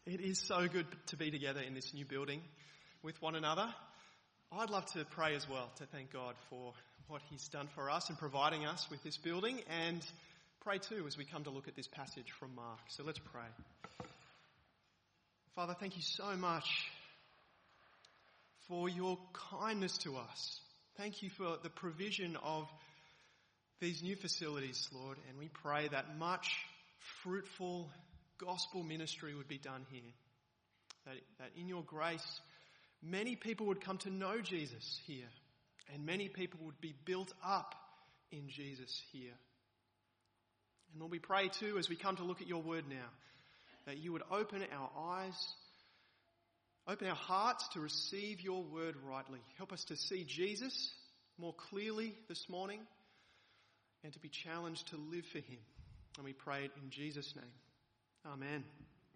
It is so good to be together in this new building with one another. I'd love to pray as well to thank God for what He's done for us and providing us with this building, and pray too as we come to look at this passage from Mark. So let's pray. Father, thank you so much for your kindness to us. Thank you for the provision of these new facilities, Lord, and we pray that much fruitful gospel ministry would be done here. That in your grace, many people would come to know Jesus here, and many people would be built up in Jesus here. And Lord, we pray too, as we come to look at your word now, that you would open our eyes, open our hearts to receive your word rightly. Help us to see Jesus more clearly this morning and to be challenged to live for him. And we pray it in Jesus' name. Amen.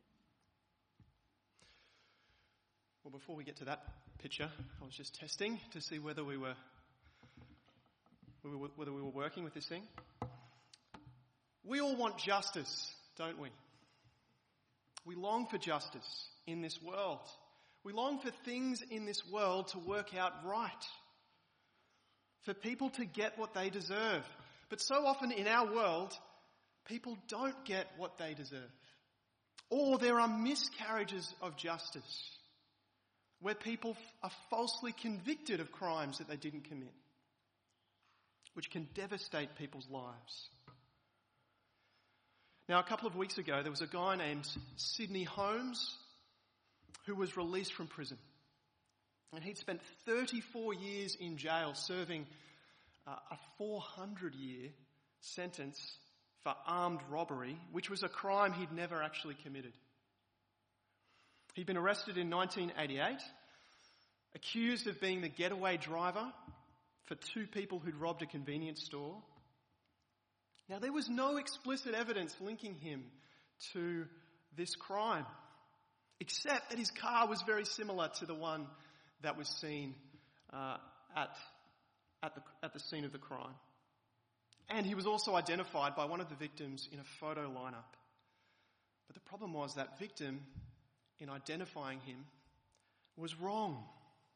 Well, before we get to that picture, I was just testing to see whether we were working with this thing. We all want justice, don't we? We long for justice in this world. We long for things in this world to work out right. For people to get what they deserve. But so often in our world, people don't get what they deserve. Or there are miscarriages of justice, where people are falsely convicted of crimes that they didn't commit, which can devastate people's lives. Now, a couple of weeks ago, there was a guy named Sidney Holmes who was released from prison. And he'd spent 34 years in jail serving a 400-year sentence for armed robbery, which was a crime he'd never actually committed. He'd been arrested in 1988, accused of being the getaway driver for two people who'd robbed a convenience store. Now, there was no explicit evidence linking him to this crime, except that his car was very similar to the one that was seen at the scene of the crime. And he was also identified by one of the victims in a photo lineup. But the problem was that victim, in identifying him, was wrong.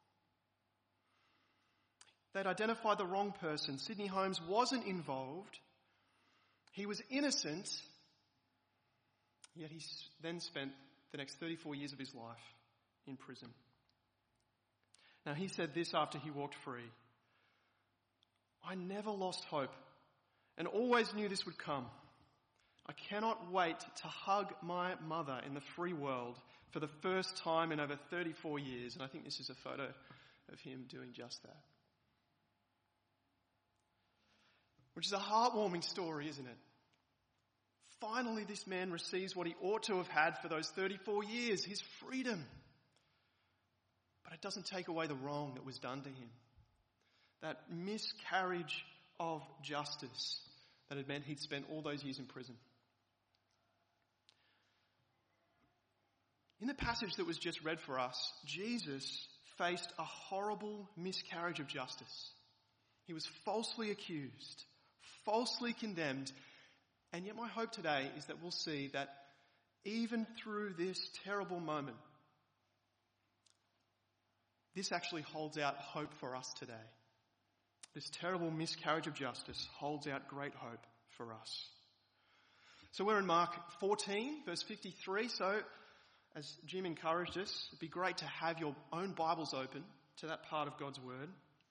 They'd identified the wrong person. Sidney Holmes wasn't involved. He was innocent. Yet he then spent the next 34 years of his life in prison. Now, he said this after he walked free. "I never lost hope and always knew this would come. I cannot wait to hug my mother in the free world for the first time in over 34 years. And I think this is a photo of him doing just that. Which is a heartwarming story, isn't it? Finally, this man receives what he ought to have had for those 34 years, his freedom. But it doesn't take away the wrong that was done to him. That miscarriage of justice that had meant he'd spent all those years in prison. In the passage that was just read for us, Jesus faced a horrible miscarriage of justice. He was falsely accused, falsely condemned, and yet my hope today is that we'll see that even through this terrible moment, this actually holds out hope for us today. This terrible miscarriage of justice holds out great hope for us. So we're in Mark 14, verse 53. So, as Jim encouraged us, it'd be great to have your own Bibles open to that part of God's Word.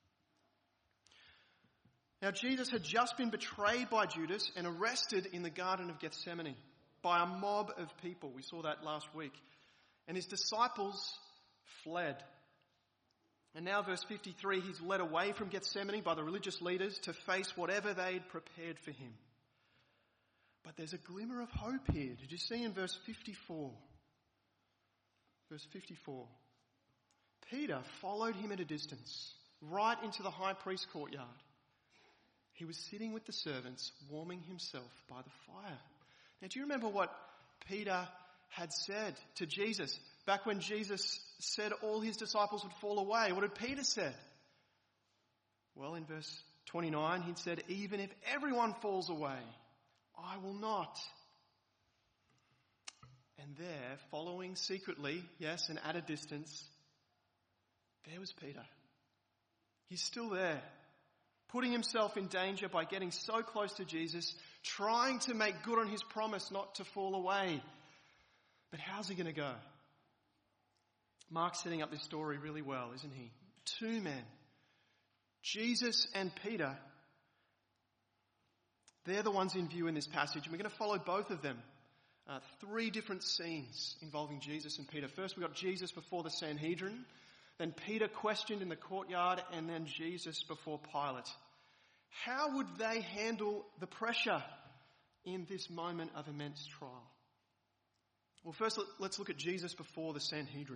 Now, Jesus had just been betrayed by Judas and arrested in the Garden of Gethsemane by a mob of people. We saw that last week. And his disciples fled. And now, verse 53, he's led away from Gethsemane by the religious leaders to face whatever they'd prepared for him. But there's a glimmer of hope here. Did you see in verse 54? Verse 54. Peter followed him at a distance, right into the high priest's courtyard. He was sitting with the servants, warming himself by the fire. Now, do you remember what Peter had said to Jesus back when Jesus said all his disciples would fall away? What had Peter said? Well, in verse 29, he'd said, "Even if everyone falls away, I will not." And there, following secretly, yes, and at a distance, there was Peter. He's still there, putting himself in danger by getting so close to Jesus, trying to make good on his promise not to fall away. But how's he going to go? Mark's setting up this story really well, isn't he? Two men, Jesus and Peter, they're the ones in view in this passage, and we're going to follow both of them. Three different scenes involving Jesus and Peter. First, we've got Jesus before the Sanhedrin, then Peter questioned in the courtyard, and then Jesus before Pilate. How would they handle the pressure in this moment of immense trial? Well, first, let's look at Jesus before the Sanhedrin.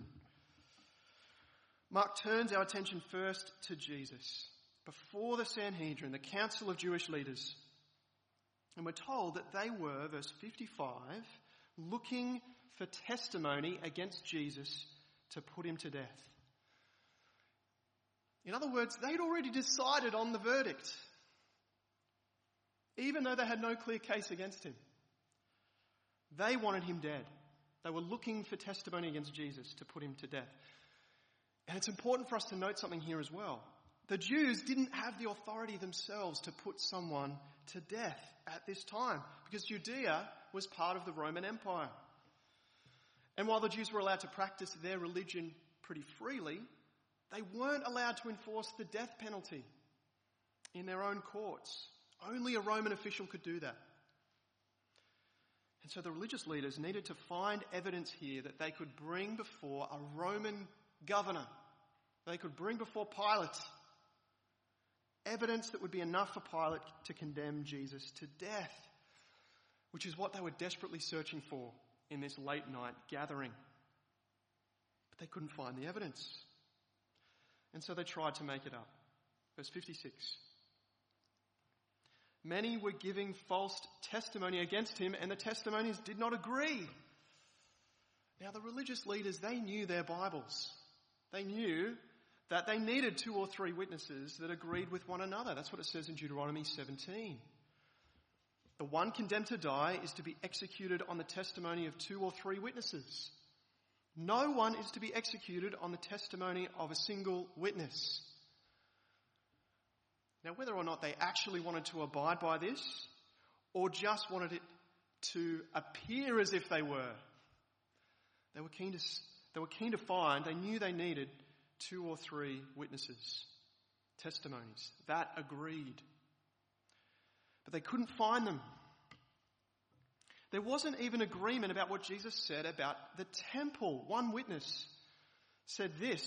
Mark turns our attention first to Jesus before the Sanhedrin, the council of Jewish leaders. And we're told that they were, verse 55, looking for testimony against Jesus to put him to death. In other words, they'd already decided on the verdict, even though they had no clear case against him. They wanted him dead. They were looking for testimony against Jesus to put him to death. And it's important for us to note something here as well. The Jews didn't have the authority themselves to put someone to death at this time, because Judea was part of the Roman Empire. And while the Jews were allowed to practice their religion pretty freely, they weren't allowed to enforce the death penalty in their own courts. Only a Roman official could do that. And so the religious leaders needed to find evidence here that they could bring before a Roman governor. They could bring before Pilate evidence that would be enough for Pilate to condemn Jesus to death, which is what they were desperately searching for in this late night gathering. But they couldn't find the evidence. And so they tried to make it up. Verse 56. Many were giving false testimony against him, and the testimonies did not agree. Now the religious leaders, they knew their Bibles. They knew that they needed 2 or 3 witnesses that agreed with one another. That's what it says in Deuteronomy 17. The one condemned to die is to be executed on the testimony of 2 or 3 witnesses. No one is to be executed on the testimony of a single witness. Now, whether or not they actually wanted to abide by this, or just wanted it to appear as if they were, they were keen to find, they knew they needed 2 or 3 witnesses, testimonies that agreed. But they couldn't find them. There wasn't even agreement about what Jesus said about the temple. One witness said this: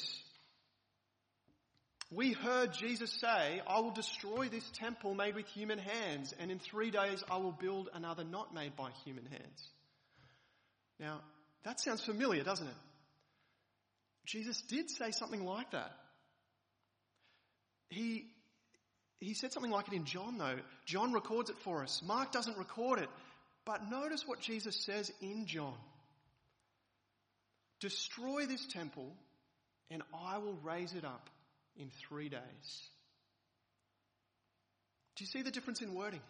"We heard Jesus say, 'I will destroy this temple made with human hands, and in 3 days I will build another not made by human hands.'" Now, that sounds familiar, doesn't it? Jesus did say something like that. He said something like it in John, though. John records it for us. Mark doesn't record it. But notice what Jesus says in John. "Destroy this temple, and I will raise it up in 3 days." Do you see the difference in wording?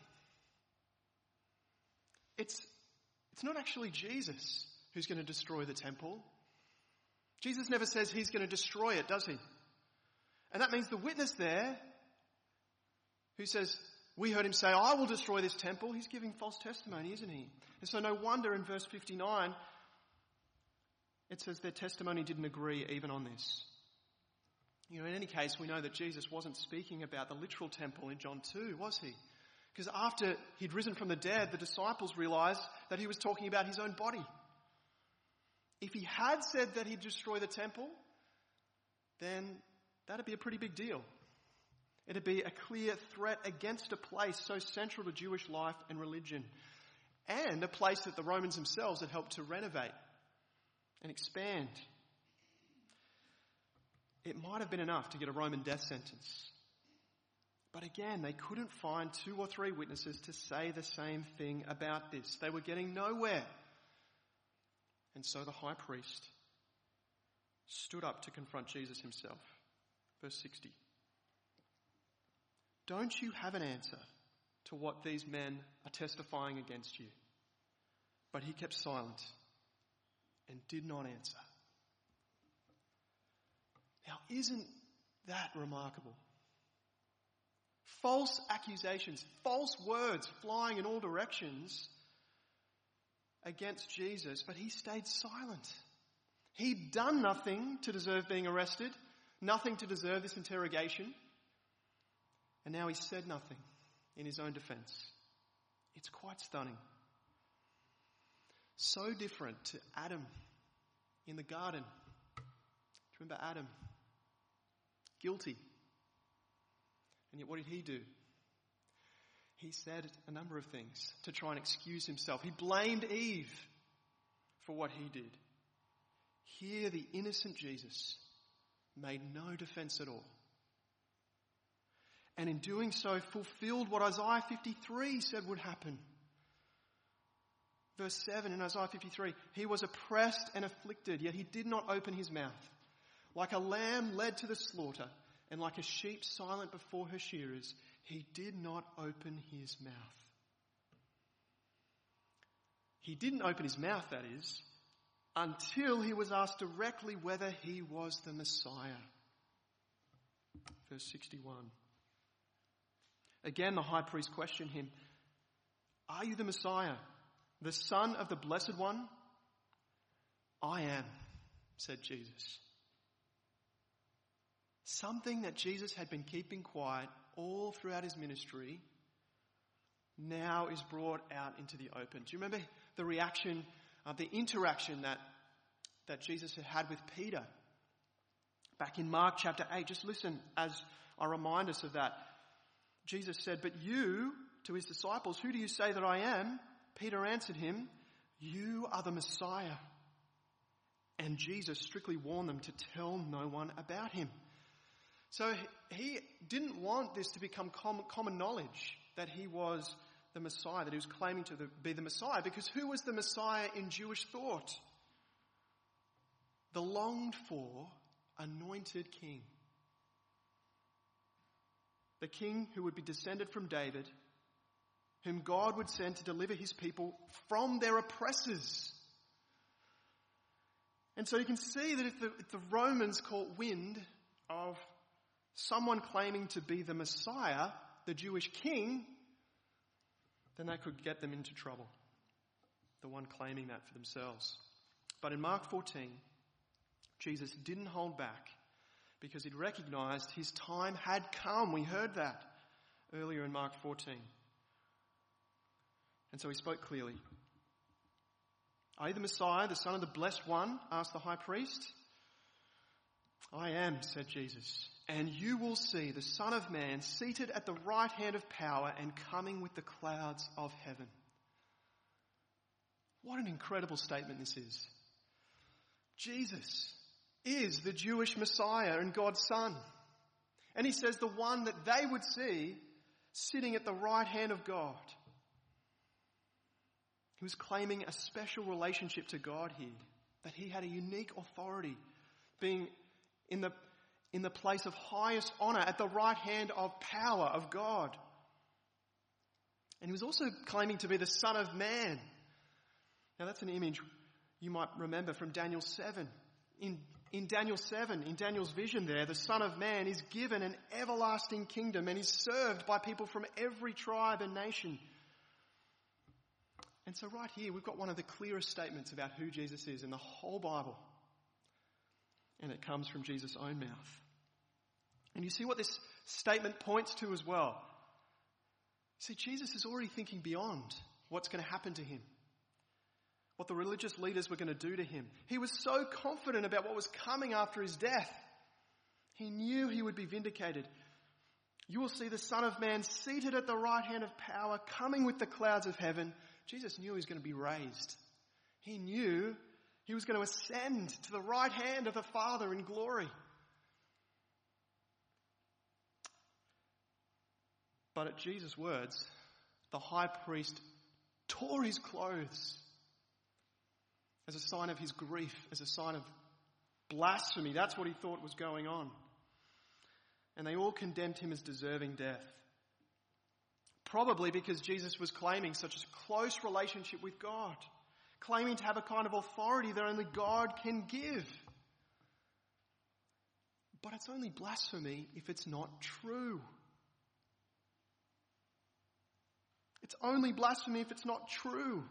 It's not actually Jesus who's going to destroy the temple. Jesus never says he's going to destroy it, does he? And that means the witness there who says, "We heard him say, 'I will destroy this temple,'" he's giving false testimony, isn't he? And so no wonder in verse 59 it says their testimony didn't agree even on this. In any case, we know that Jesus wasn't speaking about the literal temple in John 2, was he? Because after he'd risen from the dead, the disciples realized that he was talking about his own body. If he had said that he'd destroy the temple, then that'd be a pretty big deal. It'd be a clear threat against a place so central to Jewish life and religion, and a place that the Romans themselves had helped to renovate and expand. It might have been enough to get a Roman death sentence. But again, they couldn't find 2 or 3 witnesses to say the same thing about this. They were getting nowhere. And so the high priest stood up to confront Jesus himself. Verse 60. "Don't you have an answer to what these men are testifying against you?" But he kept silent. and did not answer. Now, isn't that remarkable? False accusations, false words flying in all directions against Jesus, but he stayed silent. He'd done nothing to deserve being arrested, nothing to deserve this interrogation, and now he said nothing in his own defense. It's quite stunning. So different to Adam in the garden. Do you remember Adam? Guilty. And yet what did he do? He said a number of things to try and excuse himself. He blamed Eve for what he did. Here the innocent Jesus made no defense at all. And in doing so fulfilled what Isaiah 53 said would happen. Verse 7 in Isaiah 53, he was oppressed and afflicted, yet he did not open his mouth. Like a lamb led to the slaughter, and like a sheep silent before her shearers, he did not open his mouth. He didn't open his mouth, that is, until he was asked directly whether he was the Messiah. Verse 61. Again, the high priest questioned him, "Are you the Messiah, the Son of the Blessed One?" "I am," said Jesus. Something that Jesus had been keeping quiet all throughout his ministry now is brought out into the open. Do you remember the reaction, the interaction that Jesus had had with Peter? Back in Mark chapter 8, just listen as I remind us of that. Jesus said, "But you," to his disciples, "who do you say that I am?" Peter answered him, "You are the Messiah." And Jesus strictly warned them to tell no one about him. So he didn't want this to become common knowledge that he was the Messiah, that he was claiming to be the Messiah, because who was the Messiah in Jewish thought? The longed for anointed king. The king who would be descended from David, whom God would send to deliver his people from their oppressors. And so you can see that if the Romans caught wind of someone claiming to be the Messiah, the Jewish king, then that could get them into trouble. The one claiming that for themselves. But in Mark 14, Jesus didn't hold back because he'd recognized his time had come. We heard that earlier in Mark 14. And so he spoke clearly. "Are you the Messiah, the Son of the Blessed One?" asked the high priest. "I am," said Jesus. "And you will see the Son of Man seated at the right hand of power and coming with the clouds of heaven." What an incredible statement this is. Jesus is the Jewish Messiah and God's Son. And he says the one that they would see sitting at the right hand of God. He was claiming a special relationship to God here, that he had a unique authority, being in the place of highest honor at the right hand of power of God. And he was also claiming to be the Son of Man. Now that's an image you might remember from Daniel 7. In Daniel 7, in Daniel's vision there, the Son of Man is given an everlasting kingdom and is served by people from every tribe and nation. And so right here, we've got one of the clearest statements about who Jesus is in the whole Bible. And it comes from Jesus' own mouth. And you see what this statement points to as well. See, Jesus is already thinking beyond what's going to happen to him, what the religious leaders were going to do to him. He was so confident about what was coming after his death. He knew he would be vindicated. "You will see the Son of Man seated at the right hand of power, coming with the clouds of heaven." Jesus knew he was going to be raised. He knew he was going to ascend to the right hand of the Father in glory. But at Jesus' words, the high priest tore his clothes as a sign of his grief, as a sign of blasphemy. That's what he thought was going on. And they all condemned him as deserving death. Probably because Jesus was claiming such a close relationship with God, claiming to have a kind of authority that only God can give. But it's only blasphemy if it's not true. It's only blasphemy if it's not true.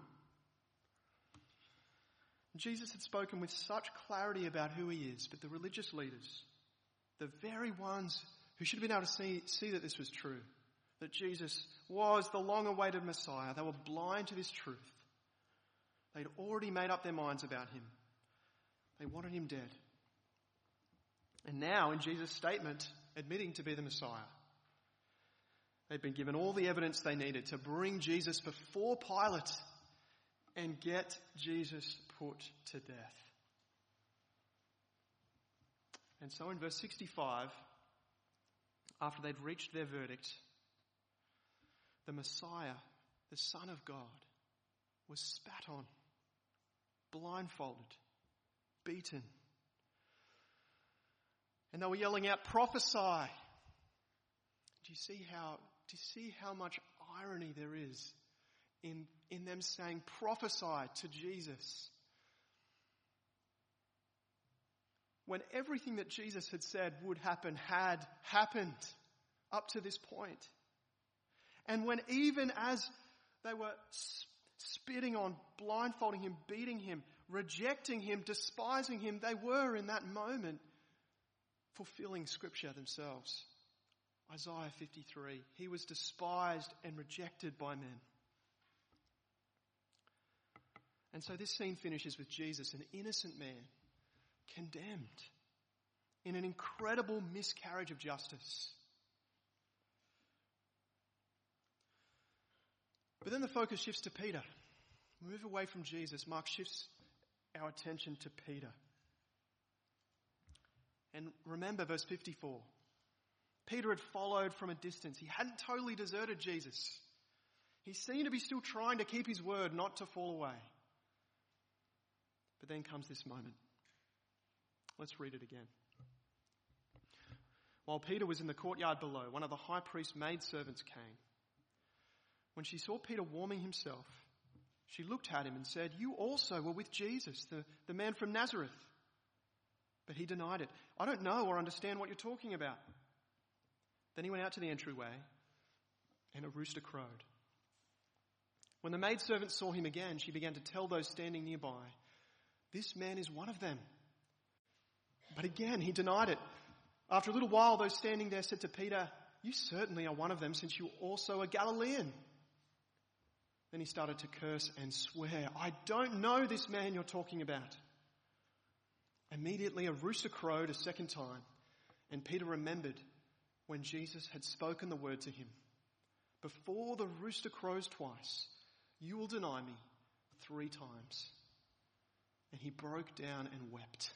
Jesus had spoken with such clarity about who he is, but the religious leaders, the very ones who should have been able to see that this was true, that Jesus was the long-awaited Messiah, they were blind to this truth. They'd already made up their minds about him. They wanted him dead. And now, in Jesus' statement, admitting to be the Messiah, they'd been given all the evidence they needed to bring Jesus before Pilate and get Jesus put to death. And so in verse 65, after they'd reached their verdict, the Messiah, the Son of God, was spat on, blindfolded, beaten. And they were yelling out, "Prophesy!" Do you see how much irony there is in them saying, "Prophesy" to Jesus? When everything that Jesus had said would happen had happened up to this point. And when even as they were spitting on, blindfolding him, beating him, rejecting him, despising him, they were in that moment fulfilling Scripture themselves. Isaiah 53, he was despised and rejected by men. And so this scene finishes with Jesus, an innocent man, condemned in an incredible miscarriage of justice. But then the focus shifts to Peter. We move away from Jesus. Mark shifts our attention to Peter. And remember verse 54. Peter had followed from a distance. He hadn't totally deserted Jesus. He seemed to be still trying to keep his word, not to fall away. But then comes this moment. Let's read it again. While Peter was in the courtyard below, one of the high priest's maidservants came. When she saw Peter warming himself, she looked at him and said, "You also were with Jesus, the man from Nazareth." But he denied it. "I don't know or understand what you're talking about." Then he went out to the entryway, and a rooster crowed. When the maidservant saw him again, she began to tell those standing nearby, "This man is one of them." But again, he denied it. After a little while, those standing there said to Peter, "You certainly are one of them, since you also are Galilean." Then he started to curse and swear, "I don't know this man you're talking about." Immediately a rooster crowed a second time, and Peter remembered when Jesus had spoken the word to him, "Before the rooster crows twice, you will deny me 3 times." And he broke down and wept.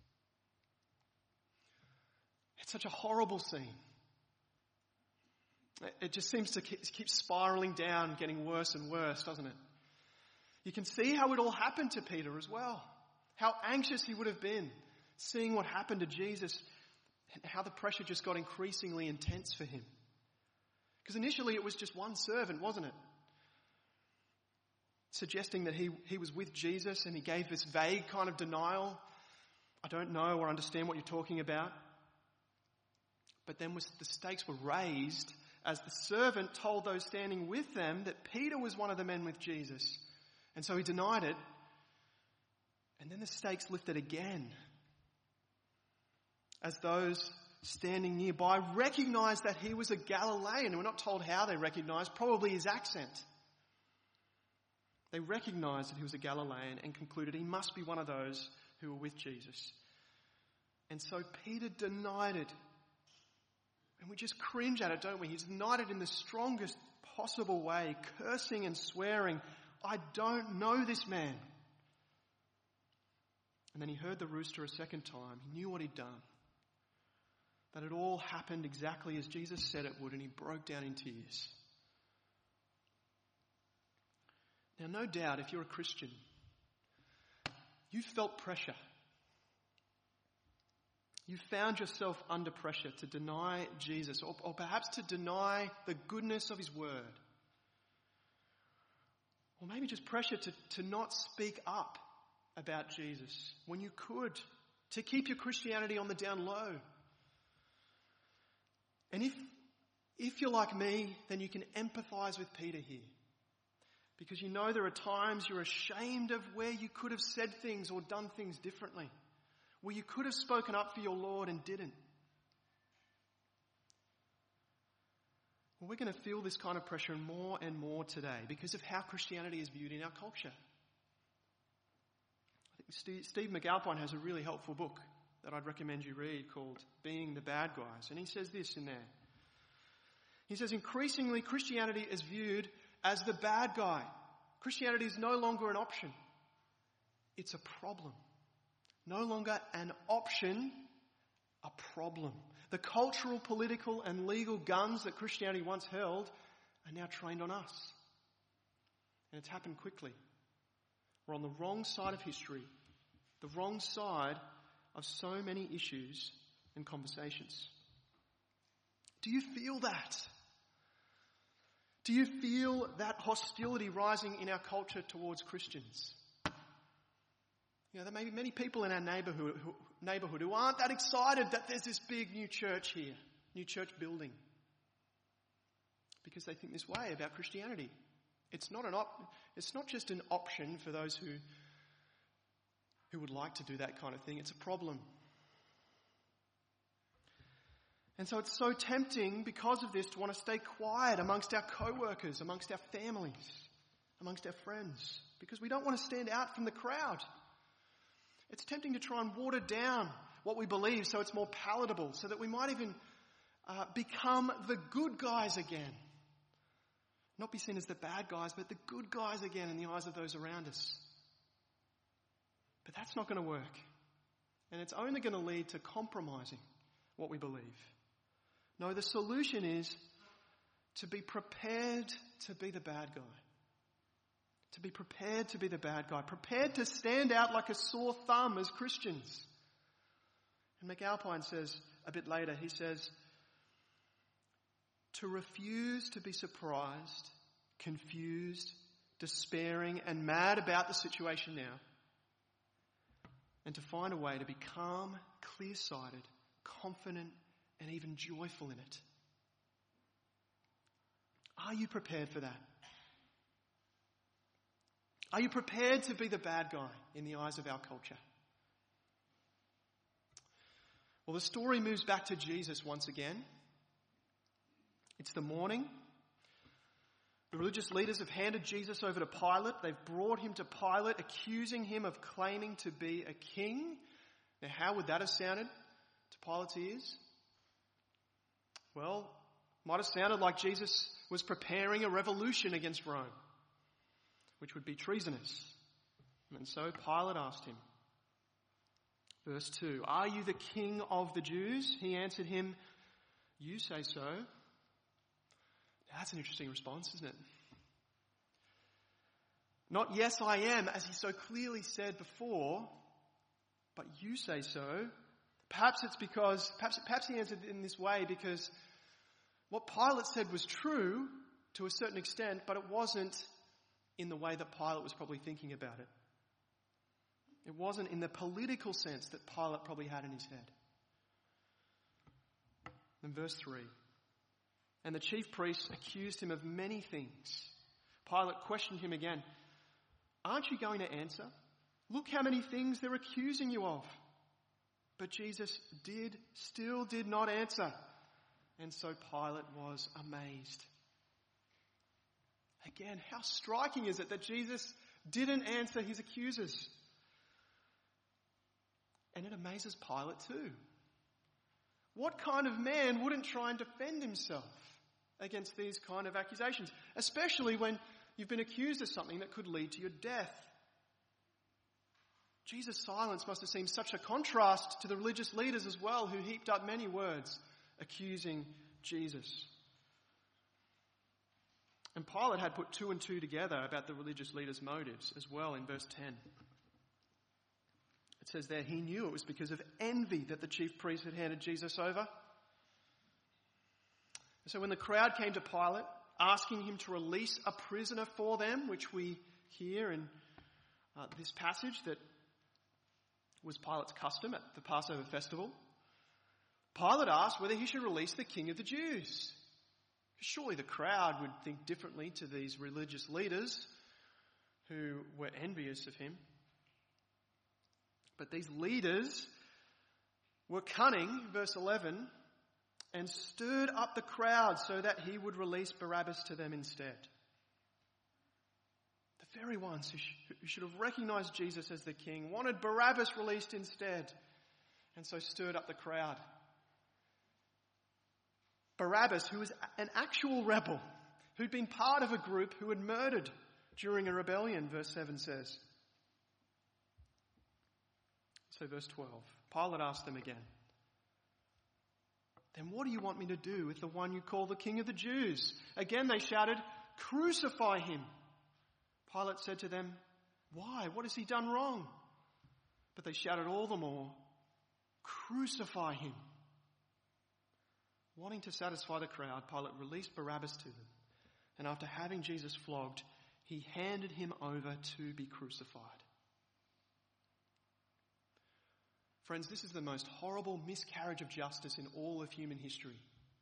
It's such a horrible scene. It just seems to keep spiraling down, getting worse and worse, doesn't it? You can see how it all happened to Peter as well. How anxious he would have been seeing what happened to Jesus and how the pressure just got increasingly intense for him. Because initially it was just one servant, wasn't it? Suggesting that he was with Jesus, and he gave this vague kind of denial. "I don't know or understand what you're talking about." But then the stakes were raised as the servant told those standing with them that Peter was one of the men with Jesus. And so he denied it. And then the stakes lifted again as those standing nearby recognized that he was a Galilean. We're not told how they recognized, probably his accent. They recognized that he was a Galilean and concluded he must be one of those who were with Jesus. And so Peter denied it. And we just cringe at it, don't we? He's denied it in the strongest possible way, cursing and swearing, "I don't know this man." And then he heard the rooster a second time. He knew what he'd done. That it all happened exactly as Jesus said it would, and he broke down in tears. Now, no doubt, if you're a Christian, you've felt pressure. You found yourself under pressure to deny Jesus, or perhaps to deny the goodness of his word. Or maybe just pressure to not speak up about Jesus when you could, to keep your Christianity on the down low. And if you're like me, then you can empathize with Peter here. Because you know there are times you're ashamed of where you could have said things or done things differently. Where you could have spoken up for your Lord and didn't. Well, we're going to feel this kind of pressure more and more today because of how Christianity is viewed in our culture. I think Steve McAlpine has a really helpful book that I'd recommend you read called Being the Bad Guys. And he says this in there. He says, increasingly Christianity is viewed as the bad guy. Christianity is no longer an option. It's a problem. No longer an option, a problem. The cultural, political and legal guns that Christianity once held are now trained on us. And it's happened quickly. We're on the wrong side of history, the wrong side of so many issues and conversations. Do you feel that? Do you feel that hostility rising in our culture towards Christians? You know, there may be many people in our neighborhood who aren't that excited that there's this big new church here, new church building. Because they think this way about Christianity. It's not just an option for those who would like to do that kind of thing. It's a problem. And so it's so tempting because of this to want to stay quiet amongst our co-workers, amongst our families, amongst our friends, because we don't want to stand out from the crowd. It's tempting to try and water down what we believe so it's more palatable, so that we might even become the good guys again. Not be seen as the bad guys, but the good guys again in the eyes of those around us. But that's not going to work. And it's only going to lead to compromising what we believe. No, the solution is to be prepared to be the bad guy. To be prepared to be the bad guy. Prepared to stand out like a sore thumb as Christians. And McAlpine says a bit later, he says, to refuse to be surprised, confused, despairing and mad about the situation now. And to find a way to be calm, clear-sighted, confident and even joyful in it. Are you prepared for that? Are you prepared to be the bad guy in the eyes of our culture? Well, the story moves back to Jesus once again. It's the morning. The religious leaders have handed Jesus over to Pilate. They've brought him to Pilate, accusing him of claiming to be a king. Now, how would that have sounded to Pilate's ears? Well, might have sounded like Jesus was preparing a revolution against Rome, which would be treasonous. And so Pilate asked him, verse 2, "Are you the king of the Jews?" He answered him, "You say so." Now, that's an interesting response, isn't it? Not "yes, I am," as he so clearly said before, but "you say so." Perhaps he answered in this way because what Pilate said was true to a certain extent, but it wasn't in the way that Pilate was probably thinking about it. It wasn't in the political sense that Pilate probably had in his head. In verse 3, and the chief priests accused him of many things. Pilate questioned him again. "Aren't you going to answer? Look how many things they're accusing you of." But Jesus still did not answer. And so Pilate was amazed. Again, how striking is it that Jesus didn't answer his accusers? And it amazes Pilate too. What kind of man wouldn't try and defend himself against these kind of accusations? Especially when you've been accused of something that could lead to your death. Jesus' silence must have seemed such a contrast to the religious leaders as well, who heaped up many words accusing Jesus. And Pilate had put two and two together about the religious leaders' motives as well in verse 10. It says there, he knew it was because of envy that the chief priests had handed Jesus over. So when the crowd came to Pilate, asking him to release a prisoner for them, which we here in this passage that was Pilate's custom at the Passover festival. Pilate asked whether he should release the King of the Jews. Surely the crowd would think differently to these religious leaders who were envious of him. But these leaders were cunning, verse 11, and stirred up the crowd so that he would release Barabbas to them instead. The very ones who should have recognized Jesus as the king wanted Barabbas released instead, and so stirred up the crowd. Barabbas, who was an actual rebel, who'd been part of a group who had murdered during a rebellion, verse 7 says. So verse 12, Pilate asked them again, "Then what do you want me to do with the one you call the King of the Jews?" Again they shouted, "Crucify him." Pilate said to them, "Why? What has he done wrong?" But they shouted all the more, "Crucify him." Wanting to satisfy the crowd, Pilate released Barabbas to them, and after having Jesus flogged, he handed him over to be crucified. Friends, this is the most horrible miscarriage of justice in all of human history.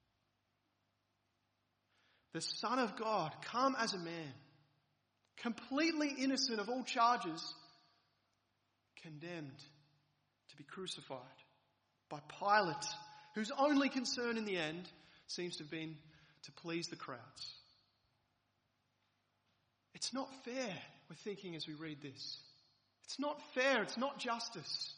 The Son of God, come as a man, completely innocent of all charges, condemned to be crucified by Pilate, whose only concern in the end seems to have been to please the crowds. It's not fair, we're thinking as we read this. It's not fair, it's not justice.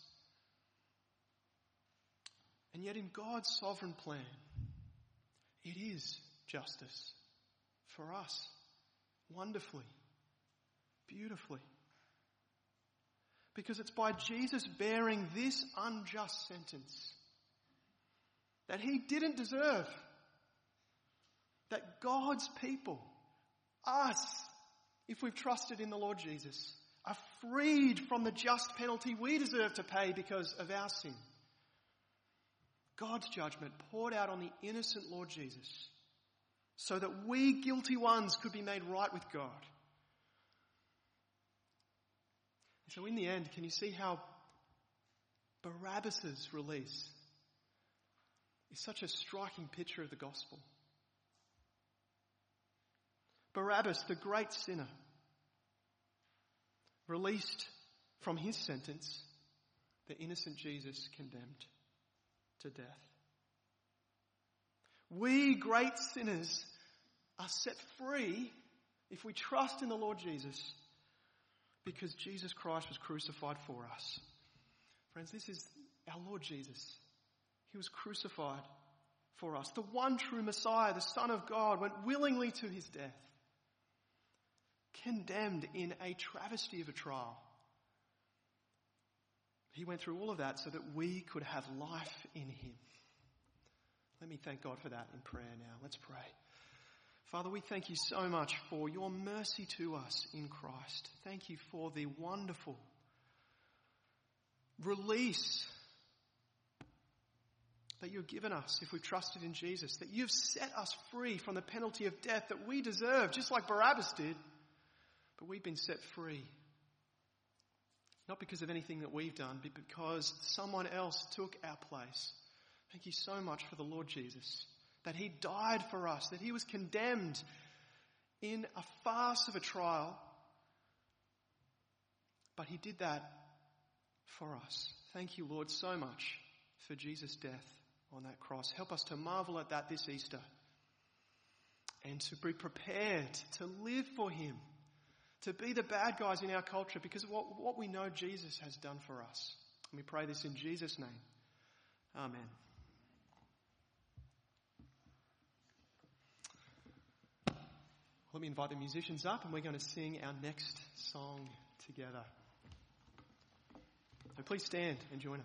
And yet in God's sovereign plan, it is justice for us, wonderfully, beautifully. Because it's by Jesus bearing this unjust sentence that he didn't deserve, that God's people, us, if we've trusted in the Lord Jesus, are freed from the just penalty we deserve to pay because of our sin. God's judgment poured out on the innocent Lord Jesus so that we guilty ones could be made right with God. And so in the end, can you see how Barabbas' release is such a striking picture of the gospel? Barabbas, the great sinner, released from his sentence, the innocent Jesus condemned to death. We great sinners are set free if we trust in the Lord Jesus because Jesus Christ was crucified for us. Friends, this is our Lord Jesus. He was crucified for us. The one true Messiah, the Son of God, went willingly to his death, condemned in a travesty of a trial. He went through all of that so that we could have life in him. Let me thank God for that in prayer now. Let's pray. Father, we thank you so much for your mercy to us in Christ. Thank you for the wonderful release that you've given us if we've trusted in Jesus, that you've set us free from the penalty of death that we deserve, just like Barabbas did, but we've been set free. Not because of anything that we've done, but because someone else took our place. Thank you so much for the Lord Jesus, that he died for us, that he was condemned in a farce of a trial, but he did that for us. Thank you, Lord, so much for Jesus' death on that cross. Help us to marvel at that this Easter and to be prepared to live for him, to be the bad guys in our culture because of what we know Jesus has done for us. And we pray this in Jesus' name. Amen. Let me invite the musicians up and we're going to sing our next song together. So please stand and join us.